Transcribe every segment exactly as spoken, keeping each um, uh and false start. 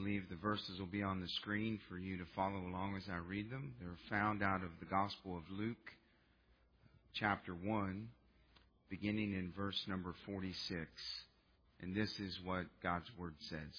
believe the verses will be on the screen for you to follow along as I read them. They're found out of the Gospel of Luke, chapter one, beginning in verse number forty-six. And this is what God's Word says.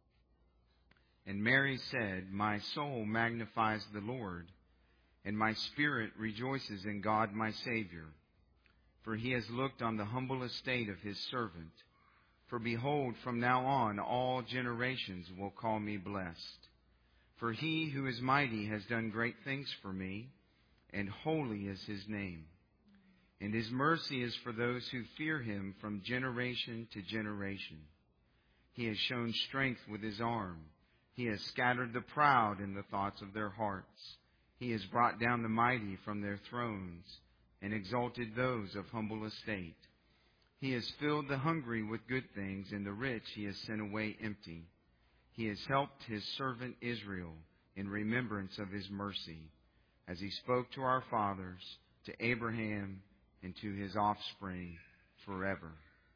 And Mary said, "My soul magnifies the Lord, and my spirit rejoices in God my Savior. For He has looked on the humble estate of His servant. For behold, from now on all generations will call me blessed. For He who is mighty has done great things for me, and holy is His name. And His mercy is for those who fear Him from generation to generation. He has shown strength with His arm. He has scattered the proud in the thoughts of their hearts. He has brought down the mighty from their thrones, and exalted those of humble estate. He has filled the hungry with good things, and the rich He has sent away empty. He has helped His servant Israel in remembrance of His mercy, as He spoke to our fathers, to Abraham, and to his offspring forever."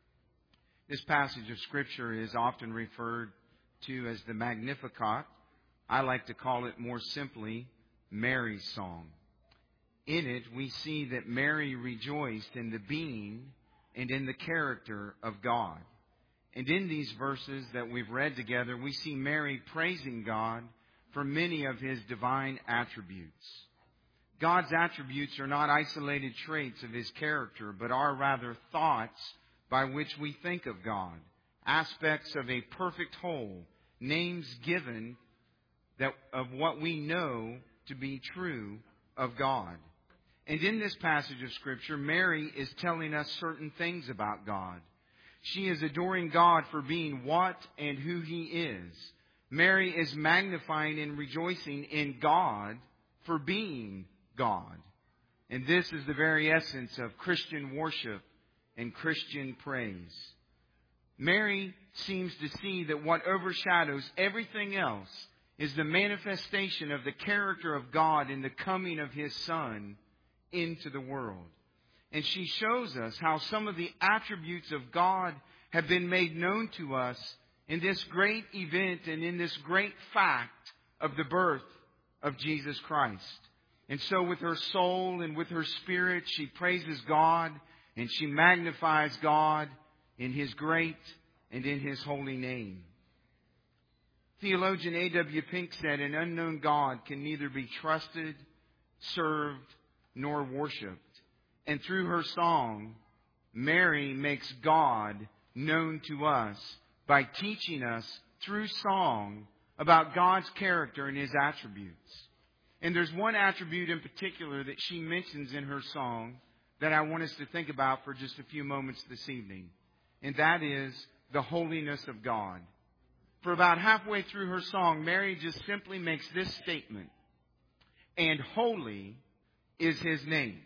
This passage of Scripture is often referred to as the Magnificat. I like to call it more simply Mary's song. In it, we see that Mary rejoiced in the being and in the character of God. And in these verses that we've read together, we see Mary praising God for many of His divine attributes. God's attributes are not isolated traits of His character, but are rather thoughts by which we think of God, aspects of a perfect whole, names given that of what we know to be true of God. And in this passage of Scripture, Mary is telling us certain things about God. She is adoring God for being what and who He is. Mary is magnifying and rejoicing in God for being God. And this is the very essence of Christian worship and Christian praise. Mary seems to see that what overshadows everything else is the manifestation of the character of God in the coming of His Son into the world. And she shows us how some of the attributes of God have been made known to us in this great event and in this great fact of the birth of Jesus Christ. And so with her soul and with her spirit, she praises God and she magnifies God in His great and in His holy name. Theologian A W Pink said, "An unknown God can neither be trusted, served, nor worshipped." And through her song, Mary makes God known to us by teaching us through song about God's character and His attributes. And there's one attribute in particular that she mentions in her song that I want us to think about for just a few moments this evening. And that is the holiness of God. For about halfway through her song, Mary just simply makes this statement: "And holy is His name."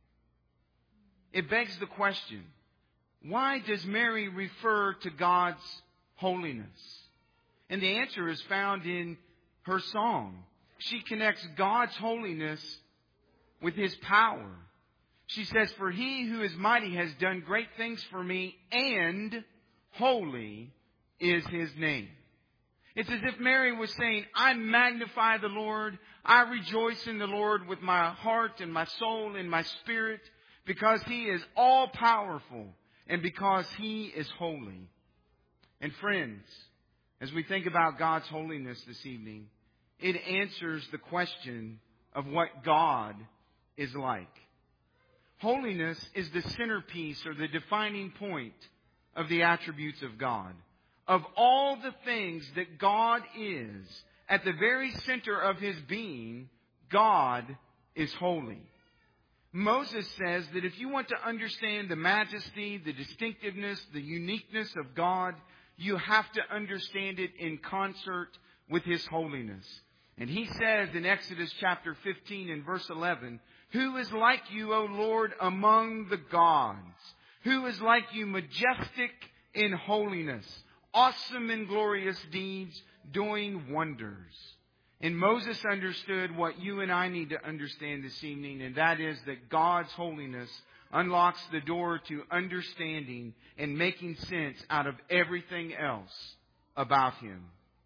It begs the question, why does Mary refer to God's holiness? And the answer is found in her song. She connects God's holiness with His power. She says, "For He who is mighty has done great things for me, and holy is His name." It's as if Mary was saying, I magnify the Lord. I rejoice in the Lord with my heart and my soul and my spirit, because He is all powerful and because He is holy. And friends, as we think about God's holiness this evening, it answers the question of what God is like. Holiness is the centerpiece or the defining point of the attributes of God. Of all the things that God is, at the very center of His being, God is holy. Moses says that if you want to understand the majesty, the distinctiveness, the uniqueness of God, you have to understand it in concert with His holiness. And he says in Exodus chapter fifteen and verse eleven, "Who is like you, O Lord, among the gods? Who is like you, majestic in holiness, awesome in glorious deeds, doing wonders?" And Moses understood what you and I need to understand this evening, and that is that God's holiness unlocks the door to understanding and making sense out of everything else about Him.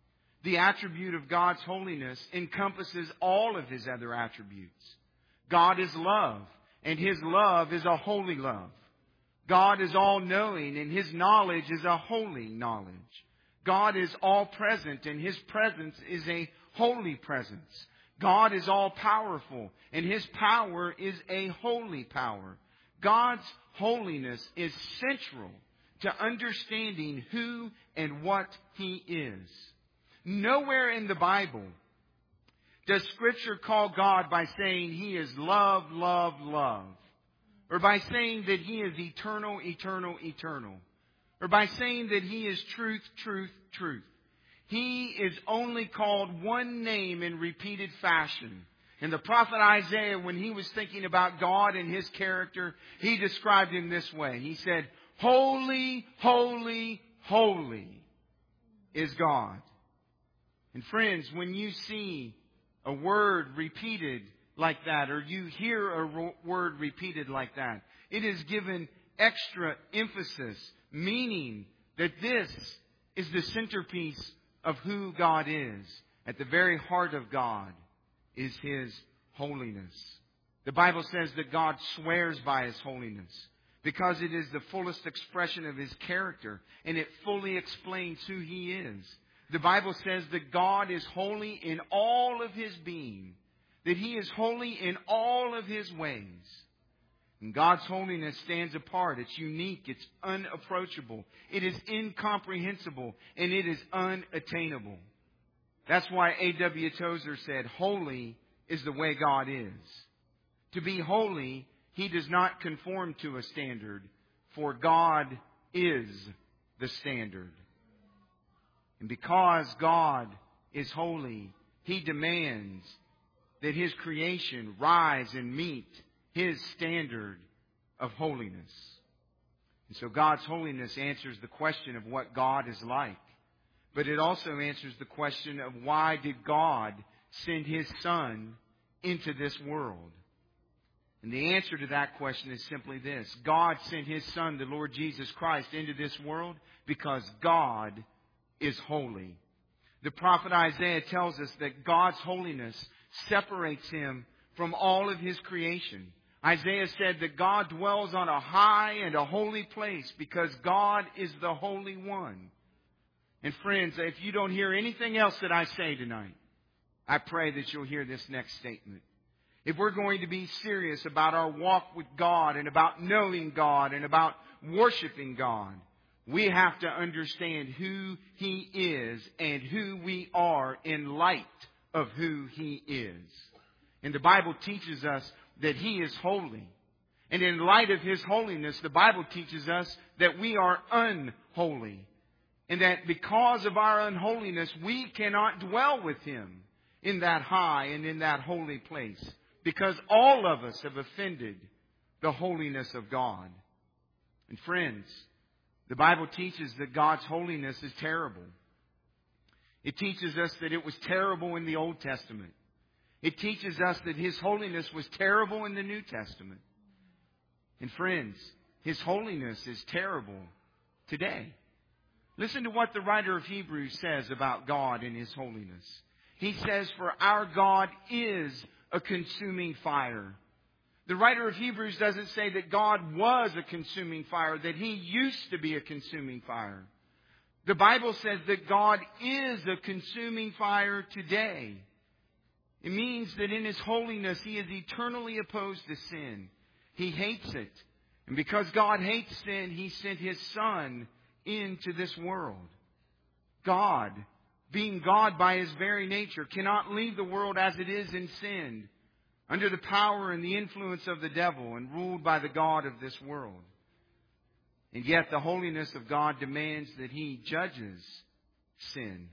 The attribute of God's holiness encompasses all of His other attributes. God is love, and His love is a holy love. God is all-knowing, and His knowledge is a holy knowledge. God is all-present, and His presence is a holy presence. God is all-powerful, and His power is a holy power. God's holiness is central to understanding who and what He is. Nowhere in the Bible does Scripture call God by saying He is love, love, love. Or by saying that He is eternal, eternal, eternal. Or by saying that He is truth, truth, truth. He is only called one name in repeated fashion. And the prophet Isaiah, when he was thinking about God and His character, he described Him this way. He said, holy, holy, holy is God. And friends, when you see a word repeated like that, or you hear a word repeated like that, it is given extra emphasis, meaning that this is the centerpiece of who God is. At the very heart of God is His holiness. The Bible says that God swears by His holiness because it is the fullest expression of His character, and it fully explains who He is. The Bible says that God is holy in all of His being, that He is holy in all of His ways. And God's holiness stands apart. It's unique. It's unapproachable. It is incomprehensible. And it is unattainable. That's why A W Tozer said, holy is the way God is. To be holy, He does not conform to a standard, for God is the standard. And because God is holy, He demands that His creation rise and meet His standard of holiness. And so God's holiness answers the question of what God is like. But it also answers the question of why did God send His Son into this world? And the answer to that question is simply this. God sent His Son, the Lord Jesus Christ, into this world because God is holy. The prophet Isaiah tells us that God's holiness separates Him from all of His creation. Isaiah said that God dwells on a high and a holy place because God is the Holy One. And friends, if you don't hear anything else that I say tonight, I pray that you'll hear this next statement. If we're going to be serious about our walk with God and about knowing God and about worshiping God, we have to understand who He is and who we are in light of who He is. And the Bible teaches us that He is holy. And in light of His holiness, the Bible teaches us that we are unholy. And that because of our unholiness, we cannot dwell with Him in that high and in that holy place. Because all of us have offended the holiness of God. And friends, the Bible teaches that God's holiness is terrible. It teaches us that it was terrible in the Old Testament. It teaches us that His holiness was terrible in the New Testament. And friends, His holiness is terrible today. Listen to what the writer of Hebrews says about God and His holiness. He says, for our God is a consuming fire. The writer of Hebrews doesn't say that God was a consuming fire, that He used to be a consuming fire. The Bible says that God is a consuming fire today. It means that in His holiness, He is eternally opposed to sin. He hates it. And because God hates sin, He sent His Son into this world. God, being God by His very nature, cannot leave the world as it is in sin, under the power and the influence of the devil and ruled by the God of this world. And yet the holiness of God demands that He judges sin.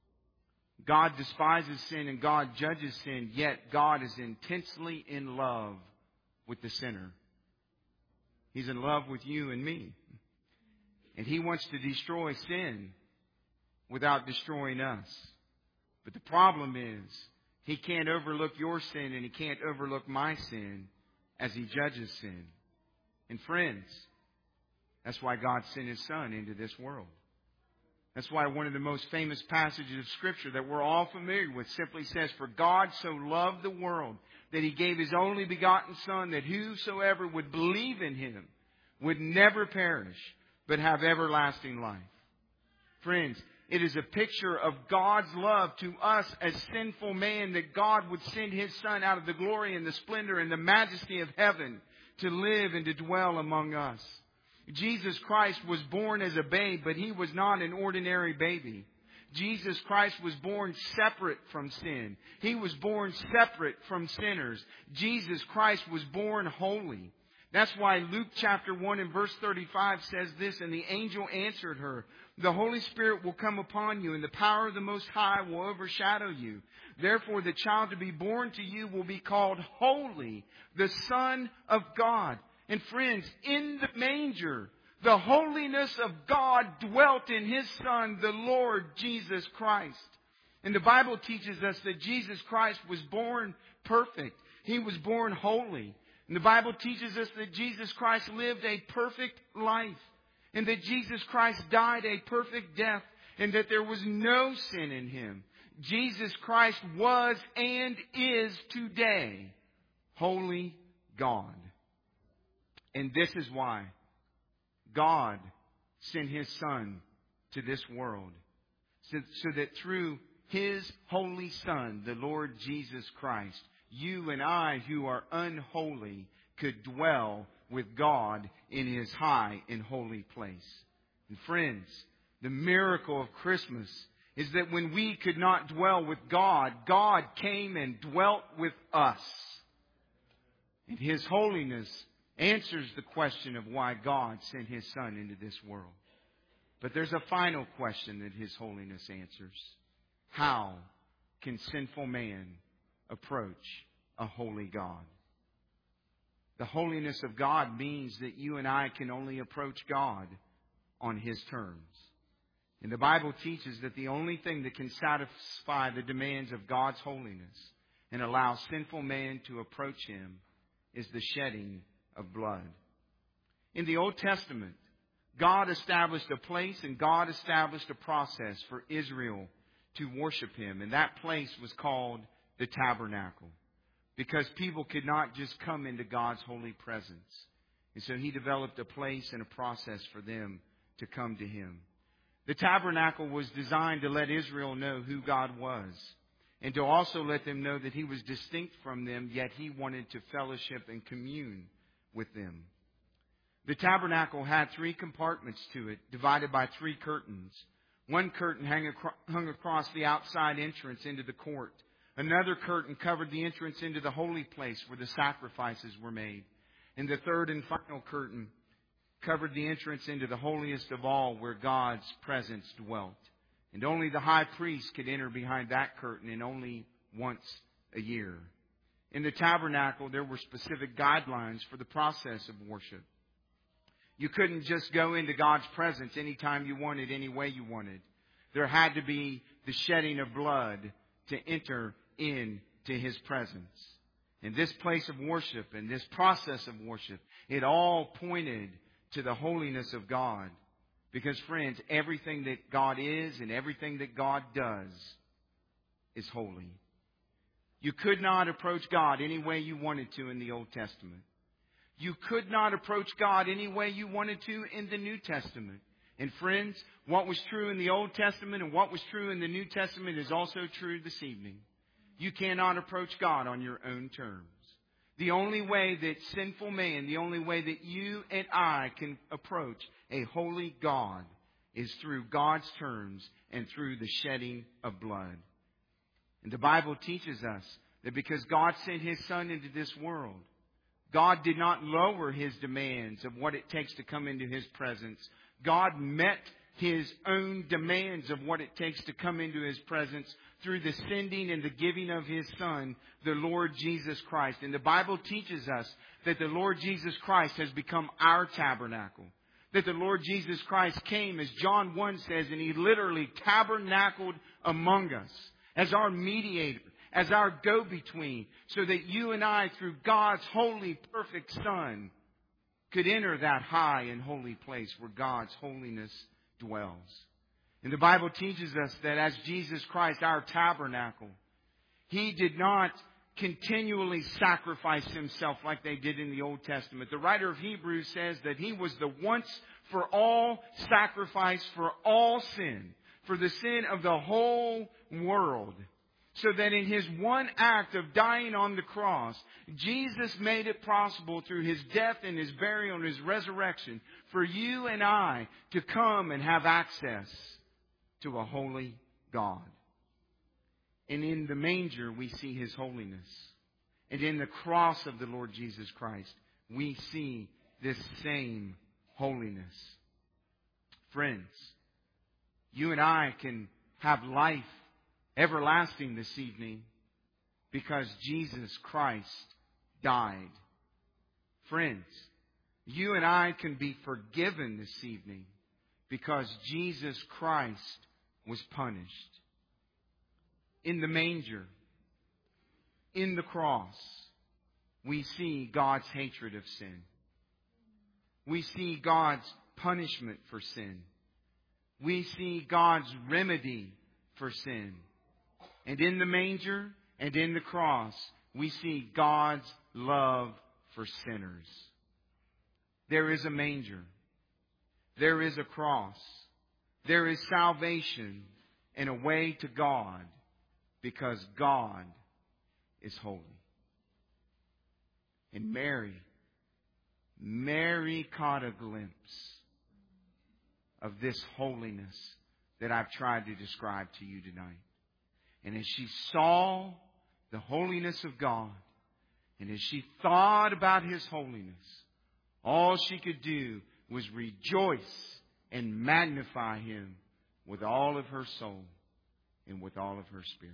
God despises sin and God judges sin, yet God is intensely in love with the sinner. He's in love with you and me. And He wants to destroy sin without destroying us. But the problem is, He can't overlook your sin and He can't overlook my sin as He judges sin. And friends, that's why God sent His Son into this world. That's why one of the most famous passages of Scripture that we're all familiar with simply says, "For God so loved the world that He gave His only begotten Son, that whosoever would believe in Him would never perish, but have everlasting life." Friends, it is a picture of God's love to us as sinful man, that God would send His Son out of the glory and the splendor and the majesty of heaven to live and to dwell among us. Jesus Christ was born as a babe, but He was not an ordinary baby. Jesus Christ was born separate from sin. He was born separate from sinners. Jesus Christ was born holy. That's why Luke chapter one and verse thirty-five says this, "And the angel answered her, the Holy Spirit will come upon you, and the power of the Most High will overshadow you. Therefore the child to be born to you will be called Holy, the Son of God." And friends, in the manger, the holiness of God dwelt in His Son, the Lord Jesus Christ. And the Bible teaches us that Jesus Christ was born perfect. He was born holy. And the Bible teaches us that Jesus Christ lived a perfect life. And that Jesus Christ died a perfect death. And that there was no sin in Him. Jesus Christ was and is today holy God. And this is why God sent His Son to this world. So, so that through His holy Son, the Lord Jesus Christ, you and I who are unholy could dwell with God in His high and holy place. And friends, the miracle of Christmas is that when we could not dwell with God, God came and dwelt with us. And His holiness answers the question of why God sent His Son into this world. But there's a final question that His holiness answers. How can sinful man approach a holy God? The holiness of God means that you and I can only approach God on His terms. And the Bible teaches that the only thing that can satisfy the demands of God's holiness and allow sinful man to approach Him is the shedding of blood. In the Old Testament, God established a place and God established a process for Israel to worship Him. And that place was called the tabernacle, because people could not just come into God's holy presence. And so He developed a place and a process for them to come to Him. The tabernacle was designed to let Israel know who God was, and to also let them know that He was distinct from them, yet He wanted to fellowship and commune with them. The tabernacle had three compartments to it, divided by three curtains. One curtain hung across the outside entrance into the court. Another curtain covered the entrance into the holy place where the sacrifices were made. And the third and final curtain covered the entrance into the holiest of all, where God's presence dwelt. And only the high priest could enter behind that curtain, and only once a year. In the tabernacle, there were specific guidelines for the process of worship. You couldn't just go into God's presence anytime you wanted, any way you wanted. There had to be the shedding of blood to enter into His presence. And this place of worship and this process of worship, it all pointed to the holiness of God. Because, friends, everything that God is and everything that God does is holy. You could not approach God any way you wanted to in the Old Testament. You could not approach God any way you wanted to in the New Testament. And friends, what was true in the Old Testament and what was true in the New Testament is also true this evening. You cannot approach God on your own terms. The only way that sinful man, the only way that you and I can approach a holy God is through God's terms and through the shedding of blood. And the Bible teaches us that because God sent His Son into this world, God did not lower His demands of what it takes to come into His presence. God met His own demands of what it takes to come into His presence through the sending and the giving of His Son, the Lord Jesus Christ. And the Bible teaches us that the Lord Jesus Christ has become our tabernacle. That the Lord Jesus Christ came, as John one says, and He literally tabernacled among us as our mediator, as our go-between, so that you and I, through God's holy, perfect Son, could enter that high and holy place where God's holiness dwells. And the Bible teaches us that as Jesus Christ, our tabernacle, He did not continually sacrifice Himself like they did in the Old Testament. The writer of Hebrews says that He was the once for all sacrifice for all sin, for the sin of the whole world. So that in His one act of dying on the cross, Jesus made it possible through His death and His burial and His resurrection for you and I to come and have access to a holy God. And in the manger, we see His holiness. And in the cross of the Lord Jesus Christ, we see this same holiness. Friends, you and I can have life everlasting this evening because Jesus Christ died. Friends, you and I can be forgiven this evening because Jesus Christ was punished. In the manger, in the cross, we see God's hatred of sin. We see God's punishment for sin. We see God's remedy for sin. And in the manger and in the cross, we see God's love for sinners. There is a manger. There is a cross. There is salvation and a way to God because God is holy. And Mary, Mary caught a glimpse of this holiness that I've tried to describe to you tonight. And as she saw the holiness of God, and as she thought about His holiness, all she could do was rejoice and magnify Him with all of her soul and with all of her spirit.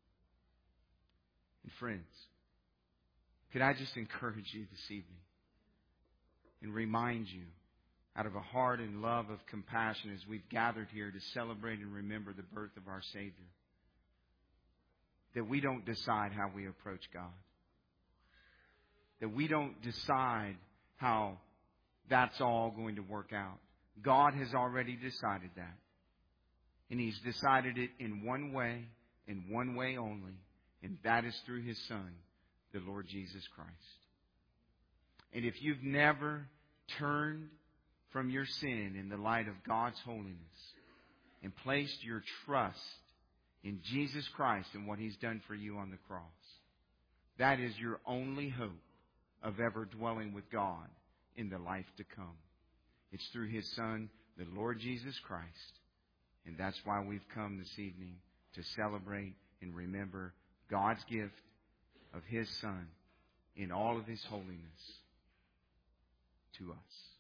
And friends, could I just encourage you this evening and remind you out of a heart and love of compassion as we've gathered here to celebrate and remember the birth of our Savior, that we don't decide how we approach God. That we don't decide how that's all going to work out. God has already decided that. And He's decided it in one way, in one way only, and that is through His Son, the Lord Jesus Christ. And if you've never turned from your sin in the light of God's holiness and placed your trust in Jesus Christ and what He's done for you on the cross, that is your only hope of ever dwelling with God in the life to come. It's through His Son, the Lord Jesus Christ. And that's why we've come this evening to celebrate and remember God's gift of His Son in all of His holiness to us.